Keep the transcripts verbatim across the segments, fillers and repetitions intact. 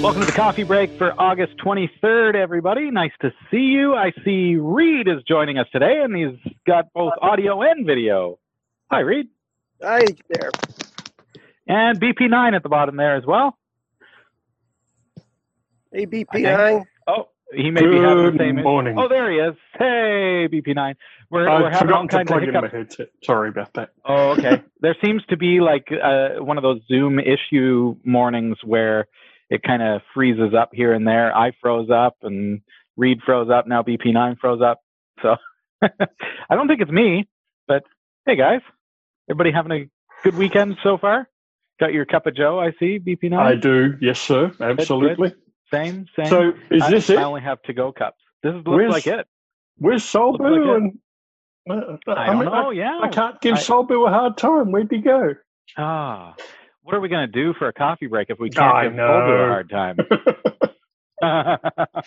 Welcome to the coffee break for August twenty-third, everybody. Nice to see you. I see Reed is joining us today, and he's got both audio and video. Hi, Reed. Hi there. And B P nine at the bottom there as well. Hey, B P nine. Oh, he may Good be having the same morning. Oh, there he is. Hey, B P nine. We're, I we're having all forgot to kinds plug of in my hiccups. headset. Sorry about that. Oh, okay. There seems to be like uh, one of those Zoom issue mornings where it kind of freezes up here and there. I froze up and Reed froze up. Now B P nine froze up. So I don't think it's me, but hey guys, everybody having a good weekend so far? Got your cup of Joe, I see, B P nine? I do. Yes, sir. Absolutely. Good, good. Same, same. So is I, this it? I only have to-go cups. This is, looks Where's, like it. Where's Solbu? Like and uh, I, I don't mean, know, I, yeah. I can't give I, Solbu a hard time. Where'd he go? Ah, what are we going to do for a coffee break if we can't I give know. Solbu a hard time? Well,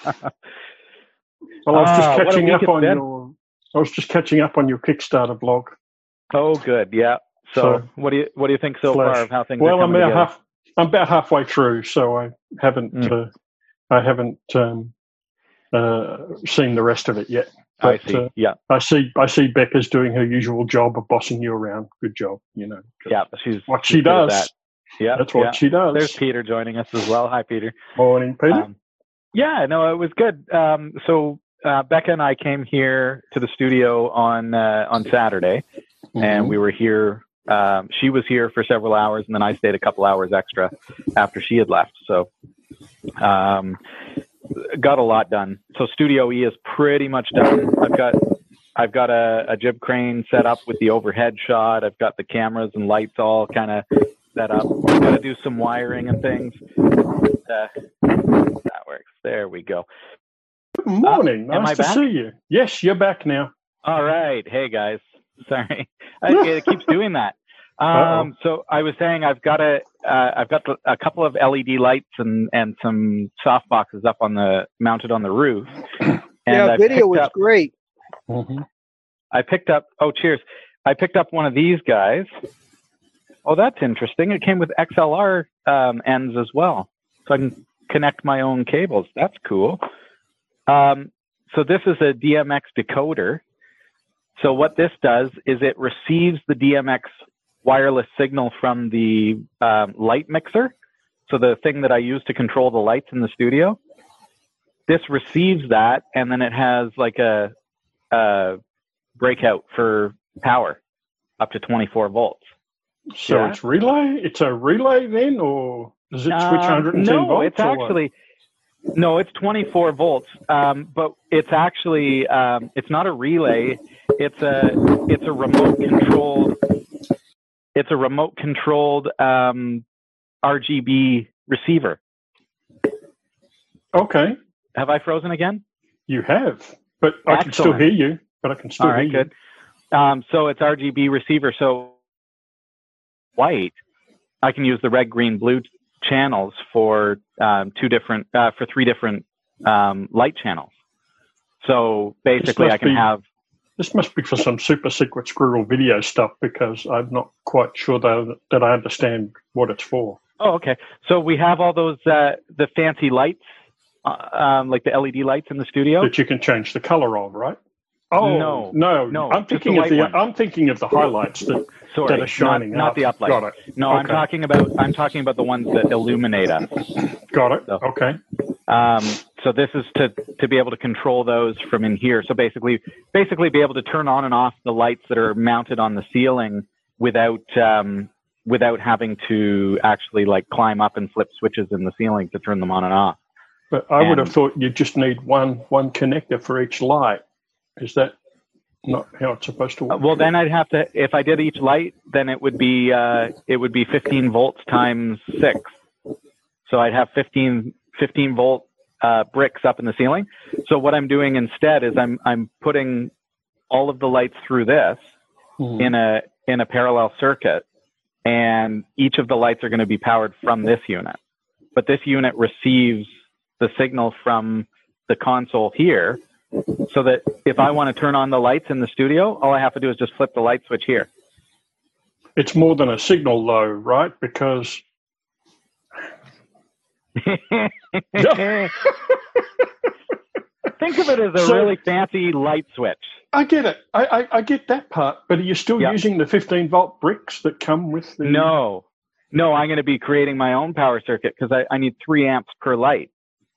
I was just Ah, what a catching week up it's on been. your. I was just catching up on your Kickstarter blog. Oh, good. Yeah. So, So, what do you what do you think so Flash. far of how things Well, are I'm coming about together? half. I'm about halfway through, so I haven't. Mm. Uh, I haven't um, uh, seen the rest of it yet. I But, see. uh, Yeah. I see. I see Becca's doing her usual job of bossing you around. Good job. You know. Yeah. She's What she's she good at does. that. Yeah. That's what yeah. she does. There's Peter joining us as well. Hi, Peter. Morning, Peter. Um, yeah. No, it was good. Um, so uh, Becca and I came here to the studio on uh, on Saturday, Mhm. and we were here. Um, she was here for several hours, and then I stayed a couple hours extra after she had left. So, um, got a lot done. So Studio E is pretty much done. I've got I've got a, a jib crane set up with the overhead shot. I've got the cameras and lights all kind of set up. I've got to do some wiring and things. Uh, that works. There we go. Good morning. Uh, am nice I to back? see you. Yes, you're back now. All right. Hey, guys. Sorry. I, it keeps doing that. Um, Uh-oh. so I was saying I've got a, uh, I've got a couple of L E D lights and, and some soft boxes up on the, mounted on the roof. And yeah, I video picked was up, great. Mm-hmm. I picked up, oh, cheers. I picked up one of these guys. Oh, that's interesting. It came with X L R um, ends as well. So I can connect my own cables. That's cool. Um, so this is a D M X decoder. So what this does is it receives the D M X wireless signal from the um, light mixer. So the thing that I use to control the lights in the studio. This receives that, and then it has like a, a breakout for power up to twenty-four volts. So Yeah. it's relay? It's a relay then, or does it switch Um, one hundred ten no, volts? it's or what? actually no, it's twenty-four volts. Um, but it's actually um, it's not a relay. It's a it's a remote controlled. It's a remote controlled um, R G B receiver. Okay, Have I frozen again? you have, but I can still Excellent. hear you. But I can still All right, hear good. Um, so it's R G B receiver. So white, I can use the red, green, blue channels for um, two different uh, for three different um, light channels. So basically, must I can be- have. you. This must be for some super secret squirrel video stuff because I'm not quite sure that, that I understand what it's for. Oh, okay. So we have all those uh, the fancy lights, uh, um, like the L E D lights in the studio. That you can change the color of, right? Oh No, no, no, I'm just thinking the of the white one. I'm thinking of the highlights that, Sorry, that are shining not, not up. the uplight. Got it. No, I'm Okay. talking about I'm talking about the ones that illuminate us. Got it. So- Okay. Um, so this is to, to be able to control those from in here. So basically, basically be able to turn on and off the lights that are mounted on the ceiling without um, without having to actually like climb up and flip switches in the ceiling to turn them on and off. But I would And- have thought you just need one one connector for each light. Is that not how it's supposed to Uh, work? well, then I'd have to if I did each light, then it would be uh, it would be fifteen volts times six. So I'd have fifteen, fifteen volt uh, bricks up in the ceiling. So what I'm doing instead is I'm I'm putting all of the lights through this Mhm. in a in a parallel circuit, and each of the lights are going to be powered from this unit. But this unit receives the signal from the console here, so that if I want to turn on the lights in the studio, all I have to do is just flip the light switch here. It's more than a signal, though, right? Because Think of it as a So- really fancy light switch. I get it. I, I, I get that part, but are you still Yep. using the fifteen volt bricks that come with the? No, no, I'm going to be creating my own power circuit because I, I need three amps per light.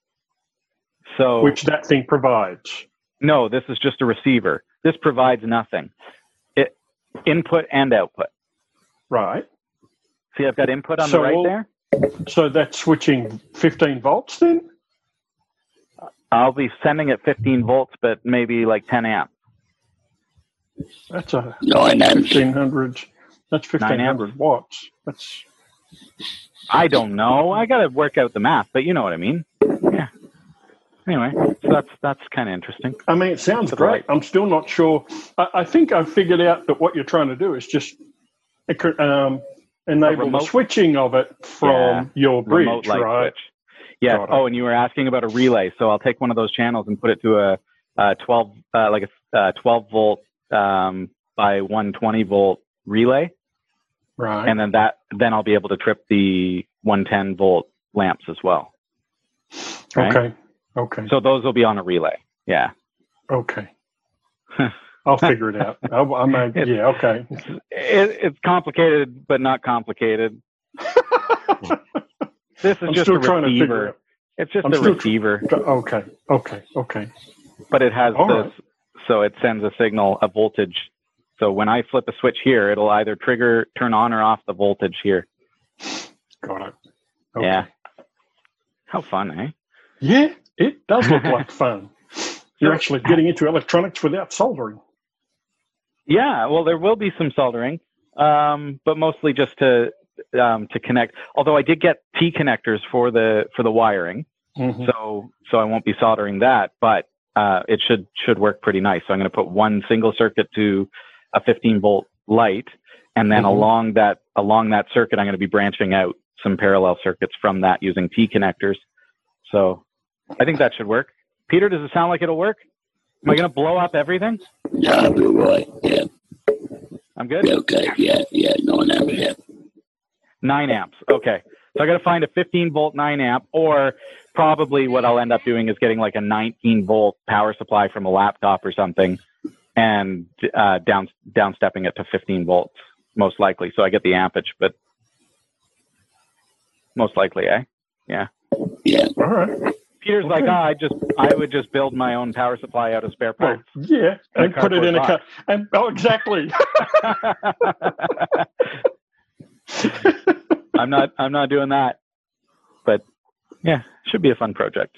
So Which that thing provides. no, this is just a receiver. This provides nothing. It input and output. Right. See, I've got input on So the right all- there. So that's switching fifteen volts then? I'll be sending it fifteen volts, but maybe like ten amps. That's a Nine amps. fifteen hundred. That's Nine fifteen hundred watts. That's I don't know. I got to work out the math, but you know what I mean. Yeah. Anyway, so that's that's kind of interesting. I mean, it sounds That's great. right. I'm still not sure. I, I think I've figured out that what you're trying to do is just um, enable the remote- switching of it from Yeah, your bridge, Remote light right? switch. Yeah. Got it. Oh, and you were asking about a relay, so I'll take one of those channels and put it to a, a twelve, uh, like a uh, twelve volt um, by one twenty volt relay, Right. and then that then I'll be able to trip the one ten volt lamps as well. Right? Okay. Okay. So those will be on a relay. Yeah. Okay. I'll figure it out. I, I may, It's- yeah. Okay. It, it's complicated, but not complicated. This is I'm just still a trying to figure receiver. it It's just I'm a still tr- receiver, out. Okay. Okay. Okay. but it has All this, right. so it sends a signal, a voltage. So when I flip a switch here, it'll either trigger, turn on or off the voltage here. Got it. Okay. Yeah. How fun, eh? Yeah. It does look like fun. You're actually getting into electronics without soldering. Yeah. Well, there will be some soldering, um, but mostly just to um, to connect. Although I did get T connectors for the for the wiring, Mhm. so so I won't be soldering that, but uh, it should should work pretty nice. So I'm going to put one single circuit to a fifteen volt light, and then Mhm. along that along that circuit, I'm going to be branching out some parallel circuits from that using T connectors. So I think that should work. Peter, does it sound like it'll work? Am I going to blow up everything? Yeah, you're right. Yeah. I'm good. Yeah, okay. Yeah, yeah. Nine amps. Yeah. Nine amps. Okay. So I got to find a fifteen volt nine amp, or probably what I'll end up doing is getting like a nineteen volt power supply from a laptop or something, and uh, down down stepping it to fifteen volts, most likely. So I get the ampage, but most likely, eh? Yeah. Yeah. All right. Peter's like, Okay. oh, I just I would just build my own power supply out of spare Well, parts. yeah, In a and put it in a cardboard car. And oh, exactly. I'm not I'm not doing that, but yeah, should be a fun project.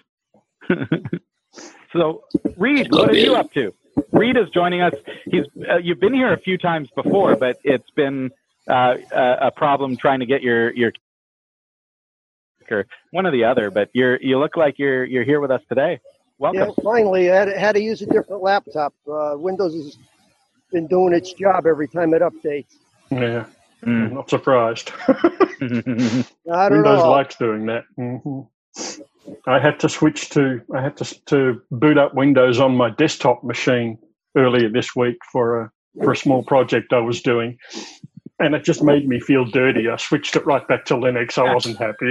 So, Reed, what are you up to? Reed is joining us. He's uh, you've been here a few times before, but it's been uh, a, a problem trying to get your your or one or the other. But you're you look like you're you're here with us today. Welcome. Yeah, finally, I had, had to use a different laptop. Uh, Windows has been doing its job every time it updates. Yeah, Mm. I'm not surprised. Not at Windows all. likes doing that. hmm I had to switch to I had to to boot up Windows on my desktop machine earlier this week for a for a small project I was doing, and it just made me feel dirty. I switched it right back to Linux. I wasn't happy.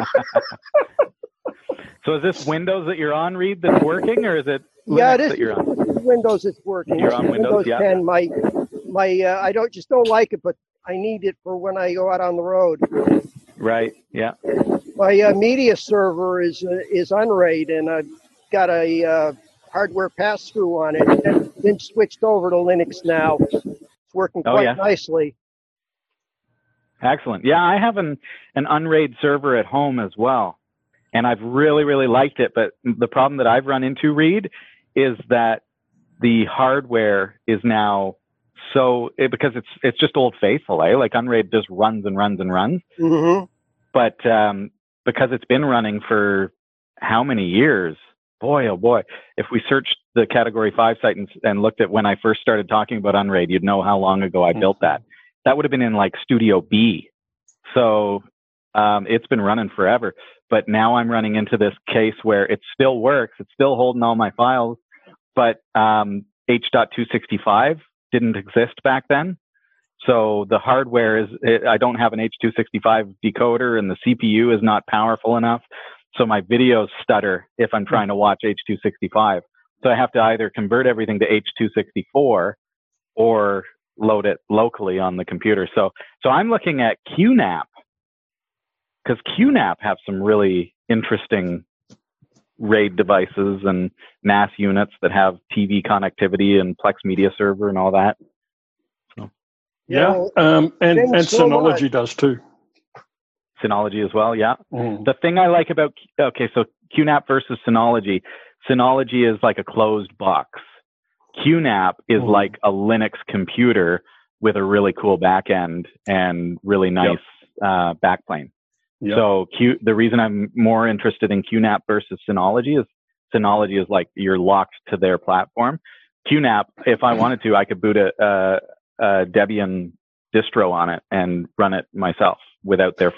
So is this Windows that you're on, Reed, that's working, or is it Linux Yeah, it is. that you're on? Windows is working. You're on Windows, yeah. ten. My my uh, I don't just don't like it, but I need it for when I go out on the road. Right. Yeah. My uh, media server is uh, is Unraid, and I've got a uh, hardware pass through on it. And then switched over to Linux now. It's working Oh, quite yeah. nicely. Excellent. Yeah, I have an, an Unraid server at home as well, and I've really, really liked it. But the problem that I've run into, Reed, is that the hardware is now so it, because it's it's just old faithful, eh? Like Unraid just runs and runs and runs. hmm But um, because it's been running for how many years? Boy, oh boy! If we searched the Category Five site and, and looked at when I first started talking about Unraid, you'd know how long ago I built that. That would have been in like Studio B. So um, it's been running forever. But now I'm running into this case where it still works. It's still holding all my files, but um, H two sixty-five didn't exist back then. So the hardware is, it, I don't have an H two sixty-five decoder, and the C P U is not powerful enough. So my videos stutter if I'm trying to watch H two sixty-five. So I have to either convert everything to H two sixty-four or load it locally on the computer. So, so I'm looking at Q NAP, because Q NAP have some really interesting RAID devices and N A S units that have T V connectivity and Plex Media Server and all that. So. Yeah, um, and, and so Synology much. does too. Synology as well, yeah. Mm. The thing I like about, okay, so Q NAP versus Synology. Synology is like a closed box. Q NAP is Mm. like a Linux computer with a really cool back end and really nice yep. uh, backplane. Yep. So Q, the reason I'm more interested in Q NAP versus Synology is Synology is like you're locked to their platform. Q NAP, if I wanted to, I could boot a, a, a Debian distro on it and run it myself without their.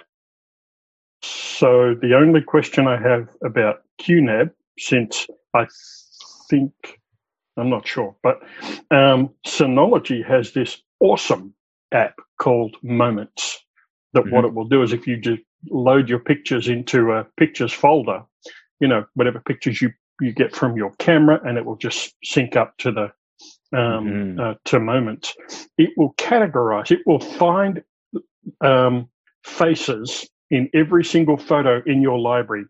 So the only question I have about Q NAP, since I think, I'm not sure, but um, Synology has this awesome app called Moments that mm-hmm. what it will do is if you just load your pictures into a pictures folder, you know, whatever pictures you, you get from your camera, and it will just sync up to the um, mm-hmm. uh, to Moments. It will categorize, it will find um, faces in every single photo in your library,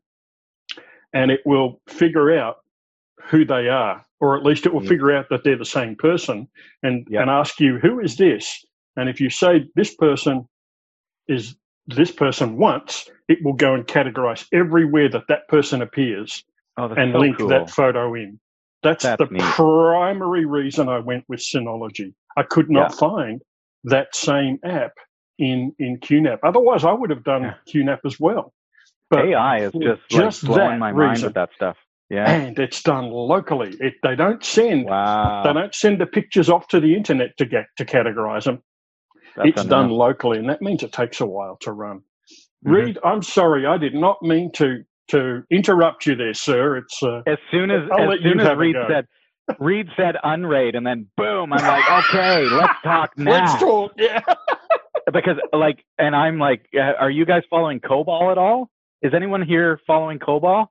and it will figure out who they are, or at least it will mm-hmm. figure out that they're the same person, and, yep. and ask you, who is this? And if you say this person is this person once, it will go and categorize everywhere that that person appears oh, and so link cool. that photo in. That's, that's the neat. primary reason I went with Synology. I could not yeah. find that same app in, in Q NAP. Otherwise, I would have done yeah. Q NAP as well. But A I is just, just like blowing my mind with that stuff. Yeah. And it's done locally. It, they don't send wow. they don't send the pictures off to the internet to get to categorize them. That's it's enough. Done locally, and that means it takes a while to run. Mm-hmm. Reed, I'm sorry, I did not mean to to interrupt you there, sir. It's uh, as soon as I'll as soon as Reed said Reed said Unraid, and then boom, I'm like, okay, let's talk now. Let's talk, yeah. Because like, and I'm like, are you guys following COBOL at all? Is anyone here following COBOL?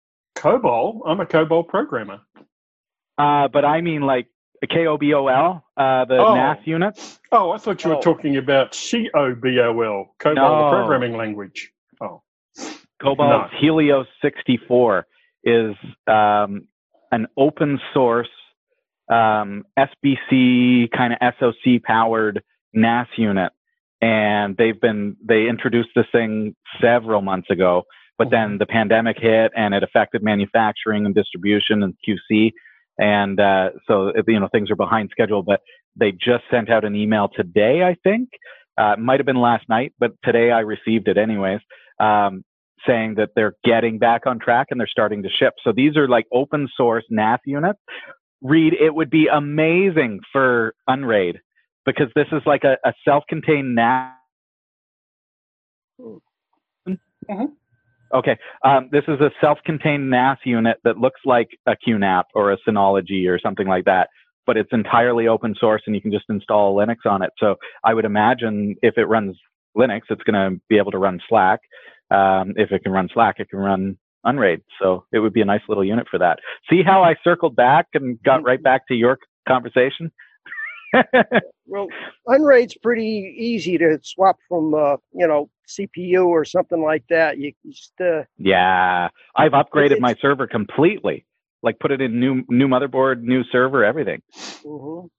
COBOL? I'm a COBOL programmer. Uh, but I mean like K O B O L, uh, the oh. N A S units. Oh, I thought you were oh. talking about C O B O L, COBOL, no. the programming language. Oh, COBOL's no. Helios sixty-four is um, an open source um, S B C kind of S O C powered N A S unit, and they've been they introduced this thing several months ago. But then the pandemic hit, and it affected manufacturing and distribution and Q C. And uh, so, you know, things are behind schedule. But they just sent out an email today, I think. Uh, it might have been last night, but today I received it anyways, um, saying that they're getting back on track and they're starting to ship. So these are like open source N A S units. Reed, it would be amazing for Unraid, because this is like a, a self-contained N A S. Mm-hmm. Okay, um, this is a self-contained N A S unit that looks like a Q NAP or a Synology or something like that, but it's entirely open source and you can just install Linux on it. So I would imagine if it runs Linux, it's going to be able to run Slack. Um, if it can run Slack, it can run Unraid. So it would be a nice little unit for that. See how I circled back and got right back to your conversation? Well, Unraid's pretty easy to swap from, uh, you know, C P U or something like that. You just uh, yeah, I've upgraded my server completely. Like put it in new new motherboard, new server, everything. Mm-hmm.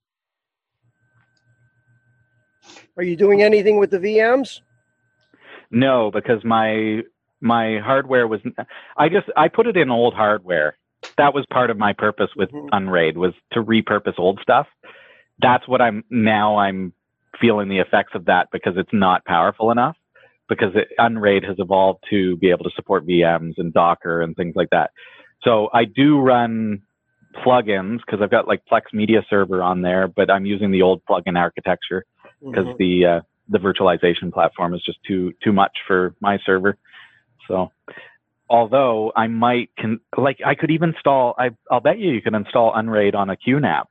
Are you doing anything with the V Ms? No, because my my hardware was. I just I put it in old hardware. That was part of my purpose with mm-hmm. Unraid, was to repurpose old stuff. That's what I'm now I'm feeling the effects of that, because it's not powerful enough, because it, Unraid has evolved to be able to support V Ms and Docker and things like that. So I do run plugins because I've got like Plex Media Server on there, but I'm using the old plugin architecture because mm-hmm. the uh, the virtualization platform is just too too much for my server. So although I might can like I could even install I I'll bet you you can install Unraid on a Q NAP.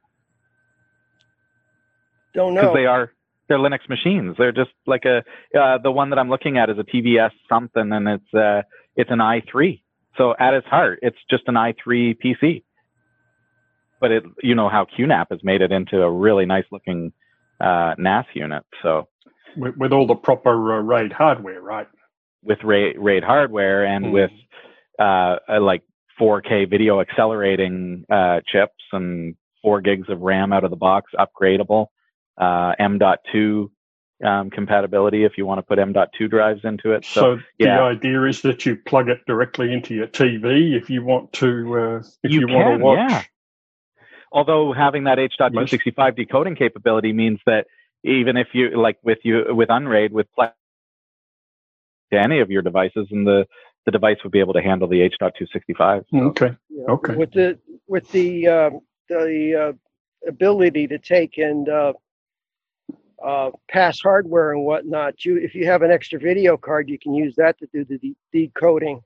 Don't know. Because they are, they're Linux machines. They're just like a, uh, the one that I'm looking at is a T V S something, and it's uh, it's an i three. So at its heart, it's just an i three P C. But it, you know how Q NAP has made it into a really nice looking uh, N A S unit. So with, with all the proper uh, RAID hardware, right? With RAID, RAID hardware and mm. with uh, a, like four K video accelerating uh, chips and four gigs of RAM out of the box, upgradable, uh, M dot two um, compatibility if you want to put M dot two drives into it. So, so yeah. the idea is that you plug it directly into your T V if you want to, uh, if you, you want can, to watch. Yeah. Although having that H two sixty-five decoding capability means that even if you, like with you, with Unraid, with Plex, to any of your devices, and the, the device would be able to handle the H two sixty-five. So. Okay. Yeah. Okay. With the with the um, the uh, ability to take and uh, uh, pass hardware and whatnot, you if you have an extra video card, you can use that to do the de- decoding.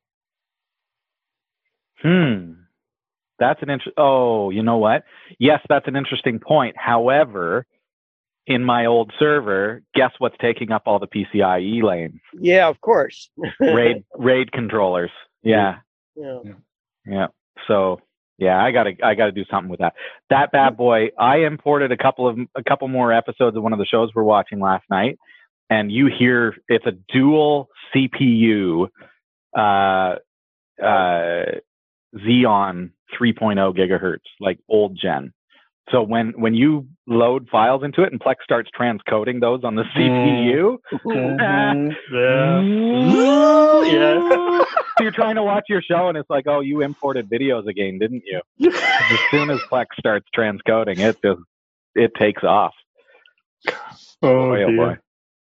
Hmm. That's an interesting. Oh, you know what? Yes, that's an interesting point. However, in my old server, guess what's taking up all the P C I E lanes? Yeah, of course. RAID RAID controllers. Yeah. Yeah. Yeah. Yeah. So yeah, I gotta I gotta do something with that. That bad boy. I imported a couple of a couple more episodes of one of the shows we're watching last night, and you hear it's a dual C P U, uh, uh, Xeon three point oh gigahertz, like old gen. So when when you load files into it and Plex starts transcoding those on the C P U, mm-hmm. yeah, yeah. So you're trying to watch your show and it's like, oh, you imported videos again, didn't you? As soon as Plex starts transcoding, it just it takes off. Oh, boy, oh boy.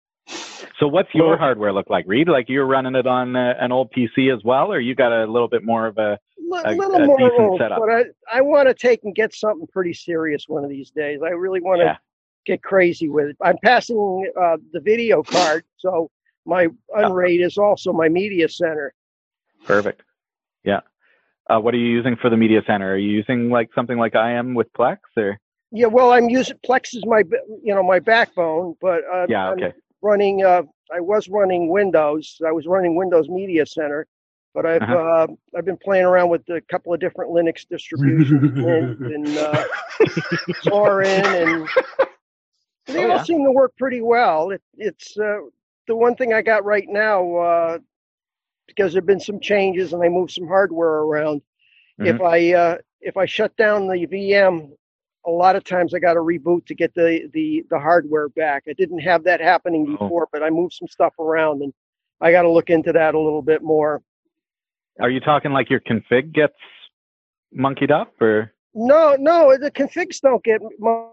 So what's your well, hardware look like, Reed? Like you're running it on uh, an old P C as well, or you got a little bit more of a a, a little a more decent old, setup? But I, I want to take and get something pretty serious one of these days. I really want to yeah. get crazy with it. I'm passing uh, the video card, so my Unraid is also my media center. Perfect. Yeah. Uh, what are you using for the media center? Are you using like something like I am with Plex, or? Yeah, well, I'm using Plex is my you know my backbone, but uh, yeah, okay. I'm running. Uh, I was running Windows. I was running Windows Media Center, but I've uh-huh. uh, I've been playing around with a couple of different Linux distributions and uh, Zorin, and they oh, all yeah. seem to work pretty well. It, it's uh, the one thing I got right now uh, because there've been some changes and I moved some hardware around. Mm-hmm. If I uh, if I shut down the V M, a lot of times I got to reboot to get the, the, the hardware back. I didn't have that happening before, oh. but I moved some stuff around, and I got to look into that a little bit more. Are you talking like your config gets monkeyed up, or? No, no, the configs don't get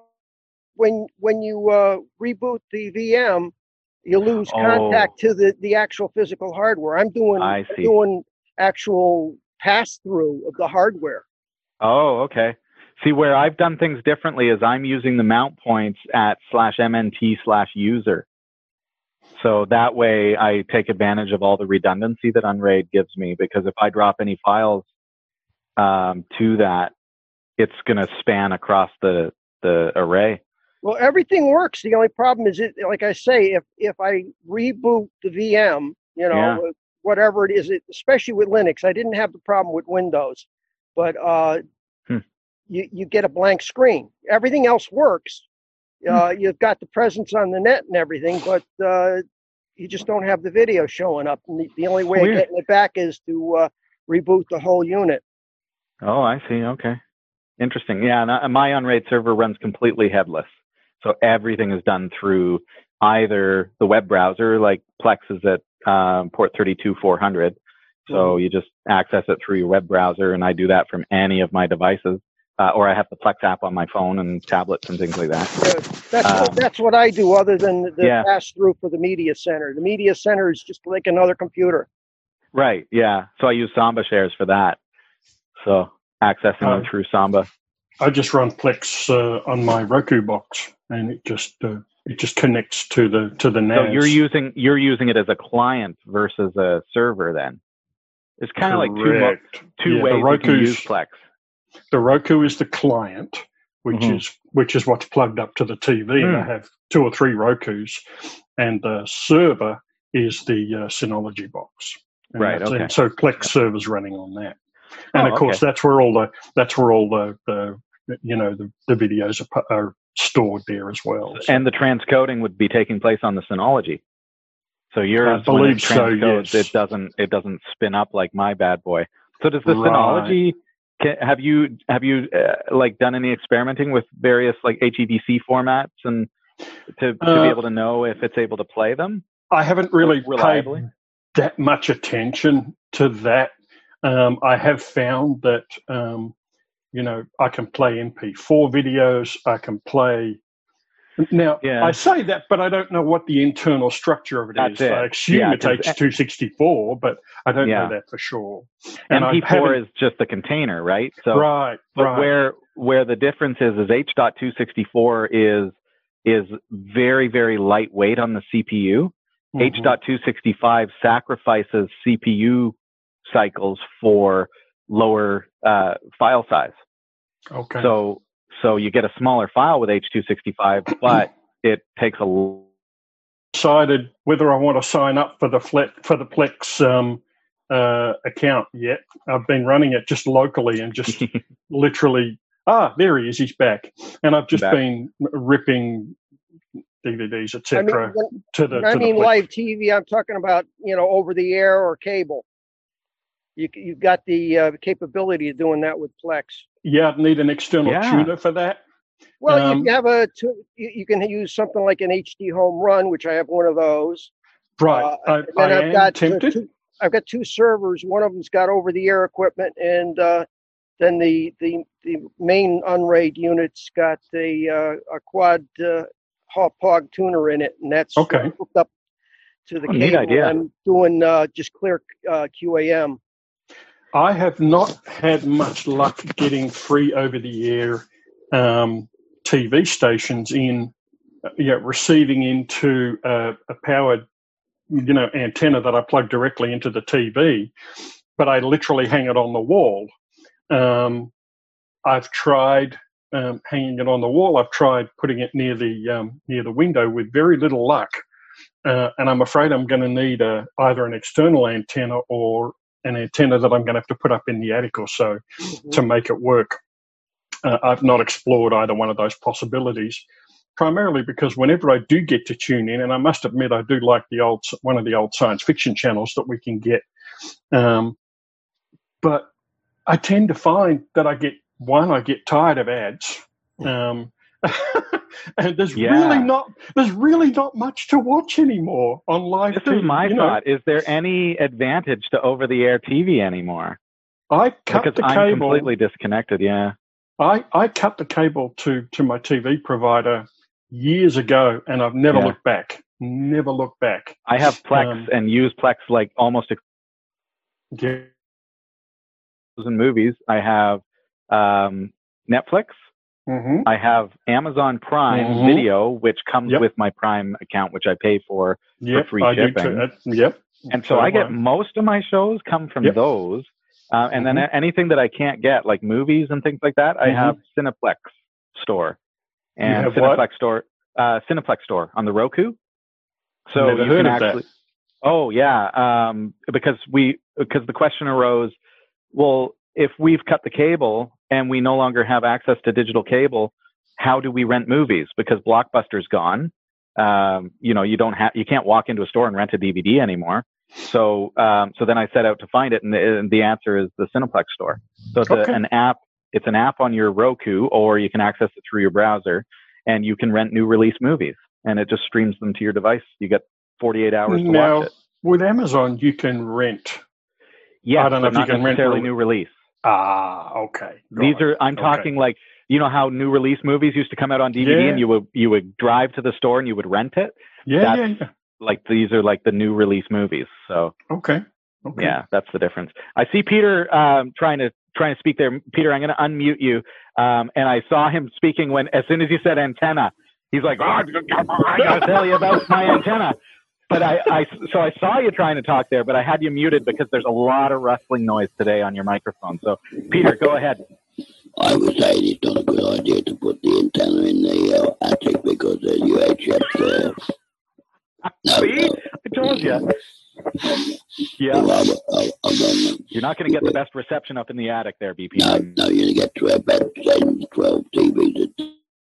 when when you uh, reboot the V M, you lose oh. contact to the, the actual physical hardware. I'm doing I see. doing actual pass through of the hardware. Oh, okay. See, where I've done things differently is I'm using the mount points at slash mnt slash user. So that way I take advantage of all the redundancy that Unraid gives me, because if I drop any files um, to that, it's going to span across the, the array. Well, everything works. The only problem is, it, like I say, if, if I reboot the V M, you know, yeah. whatever it is, it, especially with Linux, I didn't have the problem with Windows, but uh, hmm. you, you get a blank screen. Everything else works. Uh, hmm. You've got the presence on the net and everything, but uh, you just don't have the video showing up. And the, the only way Weird. of getting it back is to uh, reboot the whole unit. Oh, I see. Okay. Interesting. Yeah, and my Unraid server runs completely headless. So everything is done through either the web browser, like Plex is at um, port thirty-two four hundred. So mm-hmm. you just access it through your web browser, and I do that from any of my devices. Uh, or I have the Plex app on my phone and tablets and things like that. Yeah, that's, um, what, that's what I do, other than the yeah. pass-through for the media center. The media center is just like another computer. Right, yeah. So I use Samba shares for that. So accessing uh, them through Samba. I just run Plex uh, on my Roku box, and it just uh, it just connects to the to the N A S. So you're using you're using it as a client versus a server. Then it's kind of like two mo- two yeah, ways you can use Plex. The Roku is the client, which mm-hmm. is which is what's plugged up to the T V. Mm. I have two or three Rokus, and the server is the uh, Synology box. And right. Okay. And so Plex servers running on that, and Oh, of course okay. that's where all the that's where all the, the you know the, the videos are, are stored there as well. So. And the transcoding would be taking place on the Synology. So yours, I when believe it so, transcodes, yes. it doesn't it doesn't spin up like my bad boy. So does the Right. Synology? Can, have you have you uh, like done any experimenting with various like H E V C formats and to to Uh, be able to know if it's able to play them? I haven't really reliably? paid that much attention to that. Um, I have found that um, you know I can play M P four videos. I can play. Now, Yeah. I say that, but I don't know what the internal structure of it That's is. it. I assume Yeah, it's 'cause- H two sixty-four, but I don't Yeah. know that for sure. And I M P four haven't- is just a container, right? So, right, but right. where where the difference is is H two sixty-four is is very very lightweight on the C P U. Mhm. H two sixty-five sacrifices C P U cycles for lower uh, file size. Okay. So so you get a smaller file with H two sixty-five, but it takes a l- decided whether I want to sign up for the Fle- for the Plex um, uh, account yet. I've been running it just locally and just literally, ah, there he is, he's back. And I've just Back. been ripping D V Ds, et I mean, cetera, when, to the. when I to mean the Plex. live T V, I'm talking about, you know, over the air or cable. You, you've got the uh, capability of doing that with Plex. Yeah, I'd need an external Yeah. tuner for that. Well, Um, you can have a, tu- you, you can use something like an H D Home Run, which I have one of those. Right. Uh, I, and then I I've am got uh, tempted. two, I've got two servers. One of them's got over-the-air equipment, and uh, then the, the the main Unraid unit's got a uh, a quad uh, Hop Hog tuner in it, and that's uh, Okay. hooked up to the Oh, neat cable. idea. I'm doing uh, just clear uh, Q A M. I have not had much luck getting free over-the-air um, T V stations in, uh, yeah, receiving into uh, a powered, you know, antenna that I plug directly into the T V, but I literally hang it on the wall. Um, I've tried um, hanging it on the wall. I've tried putting it near the um, near the window with very little luck, uh, and I'm afraid I'm going to need a, either an external antenna or an antenna that I'm going to have to put up in the attic or so Mhm. to make it work. Uh, I've not explored either one of those possibilities, primarily because whenever I do get to tune in, and I must admit I do like the old one of the old science fiction channels that we can get, um, but I tend to find that I get one, I get tired of ads, um, and there's Yeah. really not there's really not much to watch anymore on live This T V. is my you know. thought. Is there any advantage to over-the-air T V anymore? I cut Because the I'm cable. completely disconnected. Yeah. I, I cut the cable to, to my T V provider years ago, and I've never Yeah. looked back. Never looked back. I have Plex Um, and use Plex like almost Yeah. in movies. I have um, Netflix. Mm-hmm. I have Amazon Prime Mhm. Video, which comes Yep. with my Prime account, which I pay for. Yep. free I do shipping. too. Uh, yep. And so I get um, most of my shows come from Yep. those. Uh, and Mhm. then anything that I can't get, like movies and things like that, I Mhm. have Cineplex Store. And have Cineplex what? Store, uh, Cineplex Store on the Roku. So Never you heard can of that. actually. Oh yeah, um, because we because the question arose. Well, if we've cut the cable and we no longer have access to digital cable, how do we rent movies? Because Blockbuster's gone. Um, you know, you don't have, you can't walk into a store and rent a D V D anymore. So, um, so then I set out to find it, and the, and the answer is the Cineplex Store. So it's Okay. a, an app. It's an app on your Roku, or you can access it through your browser, and you can rent new release movies, and it just streams them to your device. You get forty-eight hours to Now, watch it. with Amazon, you can rent. Yes, I don't know but if you not can rent necessarily rele- new release. Ah, okay. These Right. are, I'm Okay. talking like, you know how new release movies used to come out on D V D Yeah. and you would, you would drive to the store and you would rent it. Yeah, yeah, that's- yeah. Like these are like the new release movies. So Okay. Okay. yeah, that's the difference. I see Peter um, trying to trying to speak there. Peter, I'm going to unmute you. Um, and I saw him speaking when, as soon as you said antenna, he's like, oh, I got to tell you about my antenna. But I, I, so I saw you trying to talk there, but I had you muted because there's a lot of rustling noise today on your microphone. So Peter, go ahead. I would say it's not a good idea to put the antenna in the uh, attic because the U H F there. No, See? no. I told you. Yeah. Well, I, I, I'm on, You're not going to get the best reception up in the attic there, B P. no, no, you're going to get twelve, about ten, twelve T Vs. And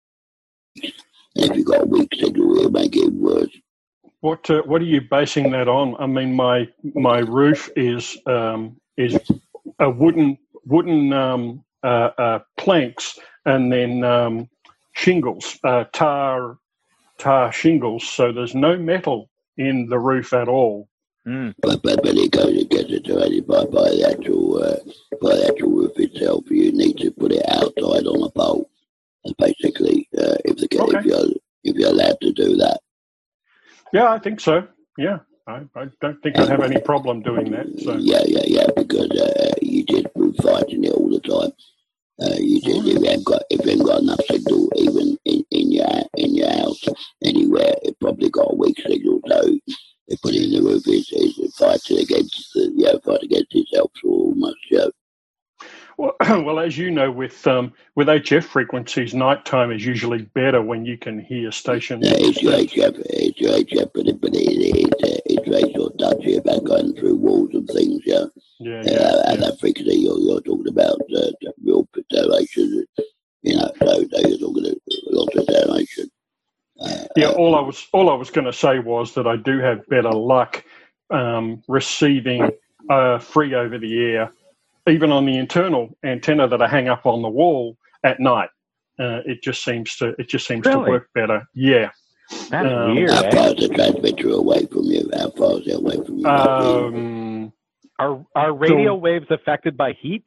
if you've got a weak signal, it'll make it worse. What uh, what are you basing that on? I mean, my my roof is um, is a wooden wooden um, uh, uh, planks and then um, shingles, uh, tar tar shingles. So there's no metal in the roof at all. Mm. But, but, but it goes and gets iterated by, by the actual uh, by the actual roof itself. You need to put it outside on a pole. That's basically uh, if the Okay. if you're if you're allowed to do that. Yeah, I think so. Yeah, I, I don't think I'd have any problem doing that. So. Yeah, yeah, yeah. Because uh, you just be fighting it all the time. Uh, you just if you haven't got if you haven't got enough signal even in, in your in your house anywhere, it probably got a weak signal. So they put it in the roof. It's, it's fighting against the yeah, fight against itself for almost. Yeah. Well, well, as you know, with um, with H F frequencies, nighttime is usually better when you can hear stations. Yeah, it's your H F, it's your H F, but it, but it, it, uh, it's very sort of touchy about going through walls and things. Yeah, Yeah, uh, yeah, and yeah. that frequency you're, you're talking about uh, the real federation. You know, so, so you're talking about a lot of federation. Uh, Yeah, uh, all I was all I was going to say was that I do have better luck um, receiving uh, free over the air, even on the internal antenna that I hang up on the wall at night. Uh, it just seems to it just seems Really? to work better. Yeah. That's Um, weird, how eh? far is the transmitter away from you? How far is it away from you? Um, Are, are radio waves affected by heat?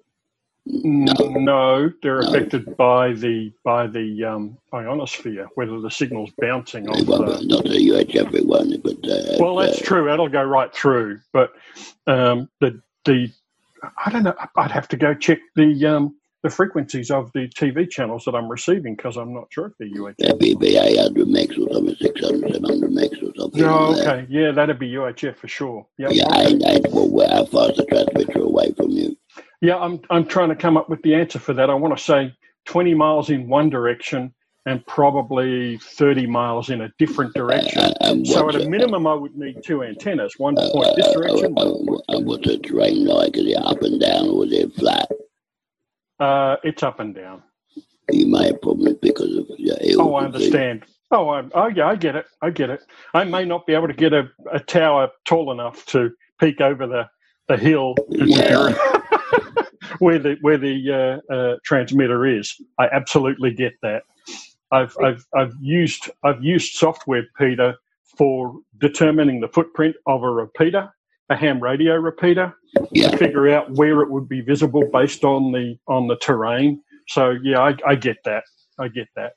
no. no, they're No. affected by the by the um, ionosphere, whether the signal's bouncing off It won't the. be, not the U H F, it won't, but uh, Well, that's uh, true. That'll go right through. But um, the the I don't know. I'd have to go check the um, the frequencies of the T V channels that I'm receiving because I'm not sure if they're U H F. it'd be, be eight hundred megs or something, six hundred, seven hundred megs or something. No, like that. okay, yeah, that'd be U H F for sure. Yep. Yeah, okay. and, and well, well, how far is the transmitter away from you? Yeah, I'm I'm trying to come up with the answer for that. I want to say twenty miles in one direction and probably thirty miles in a different direction. Uh, and So what's at a it- minimum, I would need two antennas, one to uh, point this uh, direction, uh, one to point uh, and what's the terrain like? Is it up and down or is it flat? Uh, it's up and down. You may have problems because of yeah, hills Oh, I and things. understand. Oh, I, oh, yeah, I get it. I get it. I may not be able to get a, a tower tall enough to peek over the, the hill Yeah. where the where the uh, uh, transmitter is. I absolutely get that. I've I've I've used I've used software, Peter, for determining the footprint of a repeater, a ham radio repeater, Yeah. to figure out where it would be visible based on the on the terrain. So yeah, I, I get that. I get that.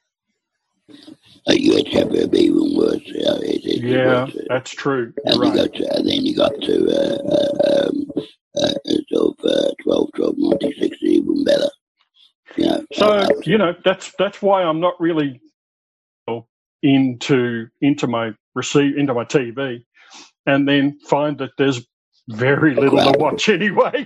Uh, U H F would be even worse. Yeah, it, it, Yeah, it was, uh, that's true. and You're you right. got to, and then you got to uh, uh, um, uh, sort of uh, twelve, twelve, ninety-six, even better. You know, So uh, you know that's that's why I'm not really into into my receive into my T V, and then find that there's very little to watch anyway.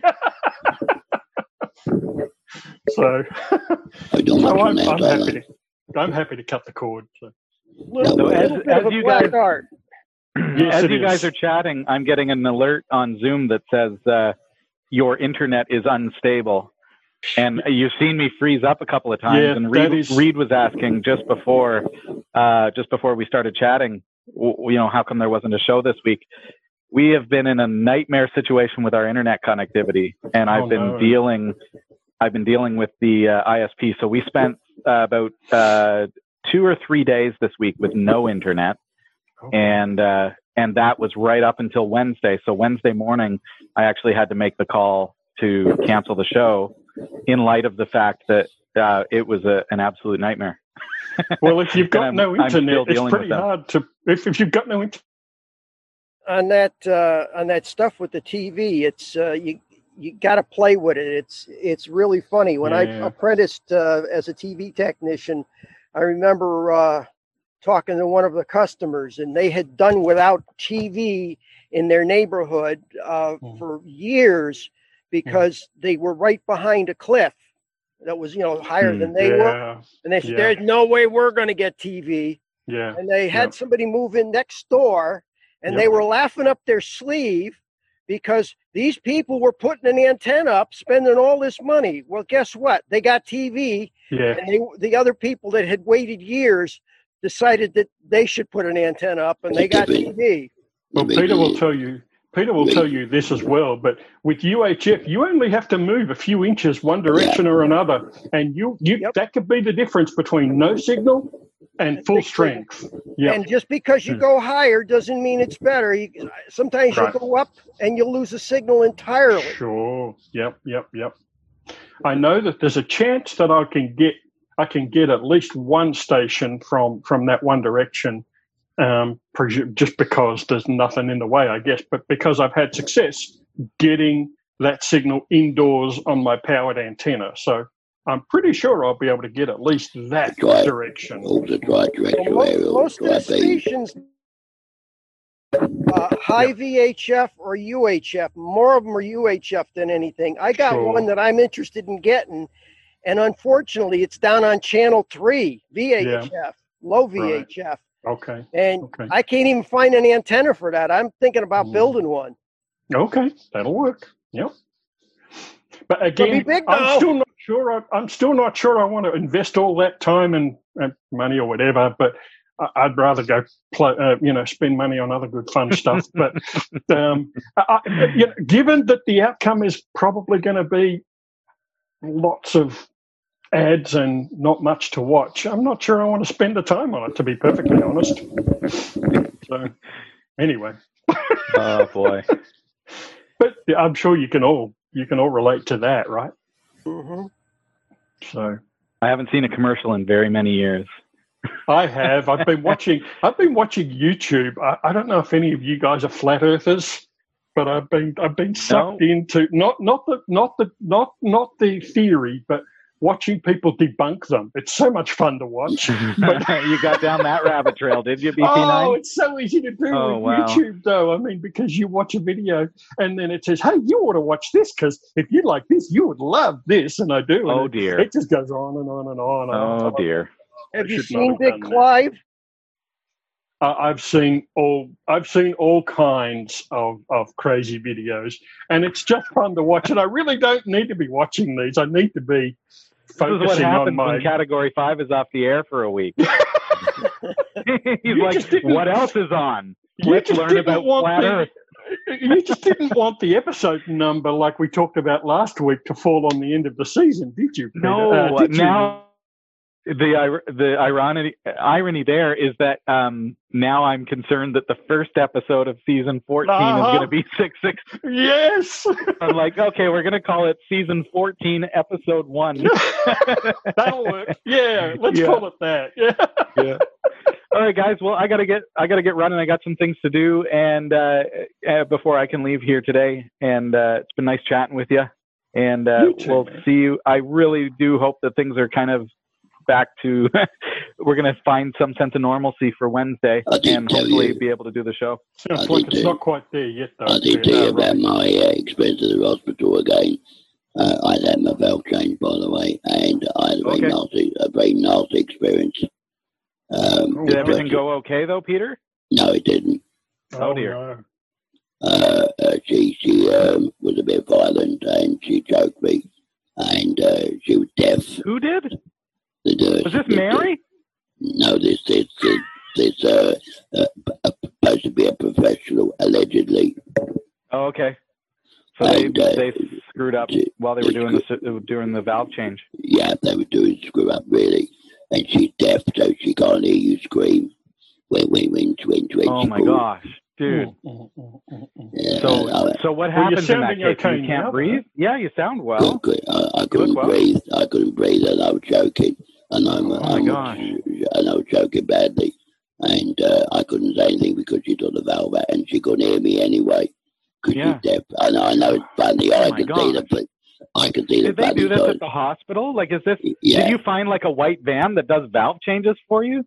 so, I don't so watch I'm, on that I'm side, happy to I'm happy to cut the cord. So. Little, So little as- bit of as a you black guys- art. Yes, As it you guys is. are chatting, I'm getting an alert on Zoom that says uh, your internet is unstable. And you've seen me freeze up a couple of times. Yeah, and Reed, that is- Reed was asking just before, uh, just before we started chatting, w- you know, how come there wasn't a show this week? We have been in a nightmare situation with our internet connectivity, and I've Oh, been no. dealing, I've been dealing with the uh, I S P. So we spent uh, about uh, two or three days this week with no internet. Okay. and uh, and that was right up until Wednesday. So Wednesday morning, I actually had to make the call to cancel the show in light of the fact that uh, it was a, an absolute nightmare. Well, if you've got I'm- no I'm still internet, it's dealing pretty with that. hard to. If, if you've got no internet, on that uh, on that stuff with the T V, it's uh, you you got to play with it. It's it's really funny. When I Yeah. apprenticed uh, as a T V technician, I remember uh, talking to one of the customers, and they had done without T V in their neighborhood uh, Hmm. for years because they were right behind a cliff that was you know higher Hmm. than they were, yeah, and they said, Yeah. "There's no way we're going to get T V." yeah, And they had Yeah. somebody move in next door, and Yep. they were laughing up their sleeve because these people were putting an antenna up, spending all this money. Well, guess what? They got T V, Yeah. and they, the other people that had waited years decided that they should put an antenna up, and they got T V. Well, Peter will tell you. Peter will tell you this as well. But with U H F, you only have to move a few inches one direction or another, and you, you Yep. that could be the difference between no signal and full strength. Yeah. And just because you go higher doesn't mean it's better. You, sometimes Right. you go up and you lose a signal entirely. Sure. Yep. Yep. Yep. I know that there's a chance that I can get I can get at least one station from from that one direction. Um, just because there's nothing in the way, I guess, but because I've had success getting that signal indoors on my powered antenna. So I'm pretty sure I'll be able to get at least that Try- direction. Also try directional Well, aerial. most of Try the beam. stations, uh, high V H F or U H F, more of them are U H F than anything. I got Sure. one that I'm interested in getting, and unfortunately, it's down on channel three, V H F, low V H F. Okay. And Okay. I can't even find an antenna for that. I'm thinking about Mm. building one. Okay. That'll work. Yep. But It'll be again, big, I'm though. still not sure. I, I'm still not sure I want to invest all that time and, and money or whatever. But I, I'd rather go, play, uh, you know, spend money on other good fun stuff. But um, I, I, you know, given that the outcome is probably going to be lots of ads and not much to watch, I'm not sure I want to spend the time on it, to be perfectly honest. So, anyway. Oh boy. But yeah, I'm sure you can all you can all relate to that, right? Mm-hmm. So I haven't seen a commercial in very many years. I have. I've been watching. I've been watching YouTube. I, I don't know if any of you guys are flat earthers, but I've been I've been sucked No. into not not the not the not not the theory, but watching people debunk them. It's so much fun to watch. But You got down that rabbit trail, did you, B P oh, nine? it's so easy to do Oh, with wow. YouTube, though. I mean, because you watch a video and then it says, "Hey, you ought to watch this because if you like this, you would love this," and I do. And Oh, it, dear. It just goes on and on and on. And Oh on. dear. Have I you should not seen have Big done that. Clive? Uh, I've seen all. I've seen all kinds of, of crazy videos, and it's just fun to watch. And I really don't need to be watching these. I need to be This is what focusing on happens my. when Category five is off the air for a week. He's You like, just didn't- what else is on? You Let's just learn didn't about want flat the- Earth. You just didn't want the episode number like we talked about last week to fall on the end of the season, did you, Peter? No, Uh, did you? now the ir- the irony irony there is that um, now I'm concerned that the first episode of season fourteen Uh-huh. is going to be six six. Yes. I'm like, okay, we're going to call it season fourteen, episode one. That'll work. Yeah, let's Yeah. call it that. Yeah. Yeah. All right, guys. Well, I gotta get I gotta get running. I got some things to do, and uh, uh, before I can leave here today. And uh, it's been nice chatting with you. And uh, You too, we'll man. see you. I really do hope that things are kind of back to. We're gonna find some sense of normalcy for Wednesday, I did and tell hopefully you. be able to do the show. Sounds I like did it's too. not quite there yet, though. I did Uh, tell you Robbie. about my uh, experience at the hospital again. Uh, I had my valve changed, by the way, and I had a very Okay. nasty, a very nasty experience. Um, Oh, Did everything especially- go okay though, Peter? No, it didn't. Oh, dear. no. Uh, uh, she she um, was a bit violent and she choked me, and uh, she was deaf. Who did? The nurse- Was this the- Mary? No, this this this, this uh, uh, uh, supposed to be a professional, allegedly. Oh, okay. So they And, uh, they screwed up while they were doing the doing the valve change. Yeah, they were doing screw up really, and she's deaf, so she can't hear you scream when when when when, when Oh she my calls. gosh, dude. Mm, mm, mm, mm, mm. Yeah, So, I, so what Well, you're happens in that sounding case? okay You can't now, breathe? Yeah, you sound I, well. could, I, I You couldn't look well. breathe. I couldn't breathe, and I was choking, and I'm, Oh my I'm gosh. and I was choking badly, and uh, I couldn't say anything because she took the valve out, and she couldn't hear me anyway because Yeah. she's deaf. I know, I know it's funny. Oh I my can see the, gosh. I can see the Did they funny do this side. at the hospital? Like, is this? Yeah. Did you find like a white van that does valve changes for you?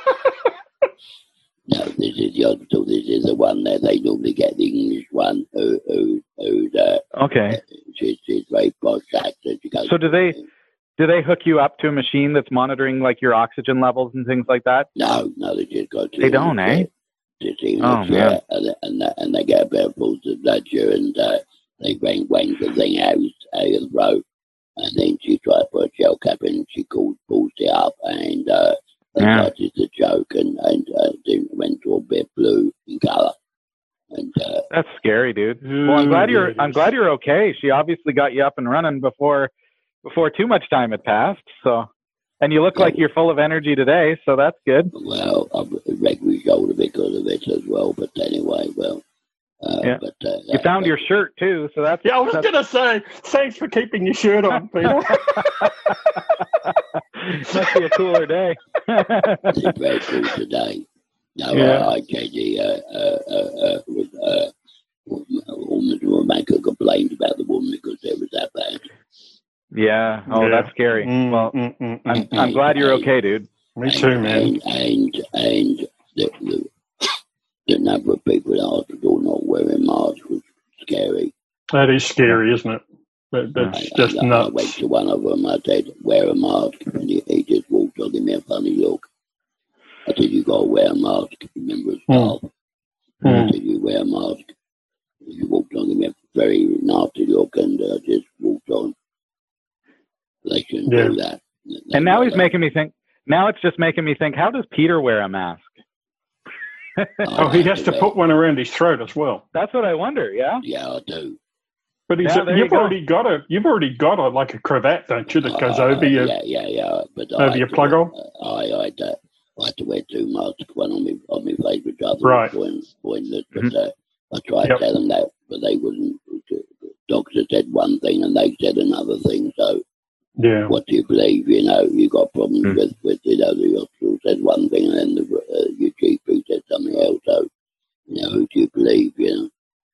No, this is the hospital. This is the one that they normally get the English one who, who, who's, uh, Okay. she's, she's very posh actor. She goes, So do they do they hook you up to a machine that's monitoring like your oxygen levels and things like that? No, no, they just go to They don't, eh? Just even Oh, a man. chair, and, and, they- and they get about pulls the ledger, and uh, they bang, bang the thing out, out of the road. And then she tried to put a gel cap in, and she called, pulls it up, and uh, they Yeah. thought it's a joke, and, and uh, then went to a bit blue in colour. And uh, That's scary, dude. Well, I'm Ooh, glad yeah, you're. it I'm is. glad you're okay. She obviously got you up and running before, before too much time had passed. So, and you look Yeah. like you're full of energy today. So that's good. well, I've wrecked my shoulder because of it as well. But anyway, well, uh, Yeah. but uh, You found your shirt too. So that's. Yeah, I was that's going to say, thanks for keeping your shirt on, Peter. must be a cooler day. it's very cool today. No, Yeah. I, I tell you, uh, uh, uh, uh, with, uh, woman will make a complaint about the woman because it was that bad. Yeah. Oh, Yeah. that's scary. Mm, Well, mm, mm, I'm. mm, I'm mm. glad you're And- okay, dude. Me too, man. And and, and the, the, the number of people in the hospital not wearing masks was scary. That is scary, isn't it? That, that's I, just I, I went nuts. to one of them. I said, "Wear a mask," and he, he just walked on, gave me a funny look. I said, "You got to wear a mask." Remember his staff. I Mm. said, "You wear a mask." He walked on, gave me a very nasty look, and uh, just walked on. They shouldn't Yeah. do that. They And now he's wear making me think. Now it's just making me think. How does Peter wear a mask? that. Oh, he has to wear- put one around his throat as well. That's what I wonder. Yeah. Yeah, I do. But he's, Yeah, there you you've go. already got a you've already got a like a cravat, don't you? That goes Uh, over your Yeah, yeah, yeah. But over I your had to plug wear- hole? uh, I, I, had to, I had to wear two masks, one on my on my face, which other Right. point, pointless. But Mhm. uh, I tried Yep. to tell them that, but they wouldn't. The doctor said one thing and they said another thing. So yeah. what do you believe? You know, you got problems Mm. with with you know the hospital said one thing and then the uh, your G P said something else. So you know, who do you believe? You know.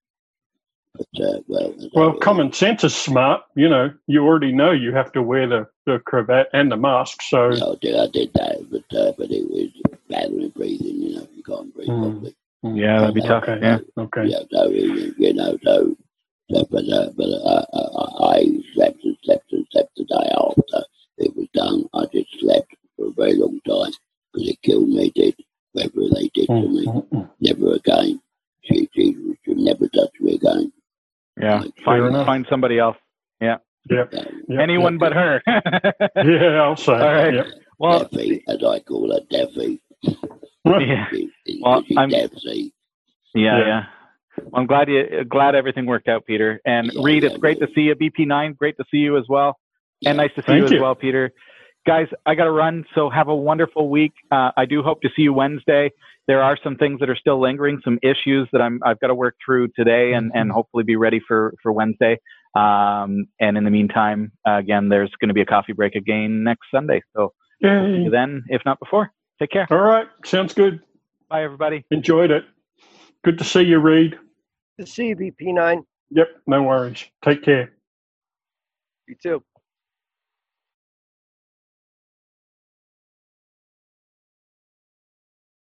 But uh, well, as Well, I- common sense is smart. You know, you already know you have to wear the, the cravat and the mask. So Yeah, I did, I did that, but uh, but it was battling breathing. You know, you can't breathe Mm. properly. Yeah, that'd be tough. okay, Yeah. okay. Yeah, so you you know, so, so but uh, but uh, I, I slept and slept and slept the day after it was done. I just slept for a very long time because it killed me. It did whatever they did to Mm, me. mm, mm. Never again. She she should never touch me again. Yeah. Like, Fair Find enough. find somebody else. Yep. uh, Yep, Anyone yep, but her. yep. Yeah, I'll say. All right. Yep. Well, Deafy, as I call her, Deafy. yeah. She, she, Well, she's I'm- deaf, see. Yeah, Yeah. yeah. Well, I'm glad you glad everything worked out, Peter. And Yeah, Reed, yeah, it's great yeah. to see you. B P nine, great to see you as well. And Yeah. nice to see Thank you as you. well, Peter. Guys, I got to run, so have a wonderful week. Uh, I do hope to see you Wednesday. There are some things that are still lingering, some issues that I'm I've got to work through today, and and hopefully be ready for for Wednesday. Um, and in the meantime, uh, again, there's going to be a coffee break again next Sunday. So see Yay. you then, if not before. Take care. All right. Sounds good. Bye, everybody. Enjoyed it. Good to see you, Reed. To see you, B P nine. Yep. No worries. Take care. You too.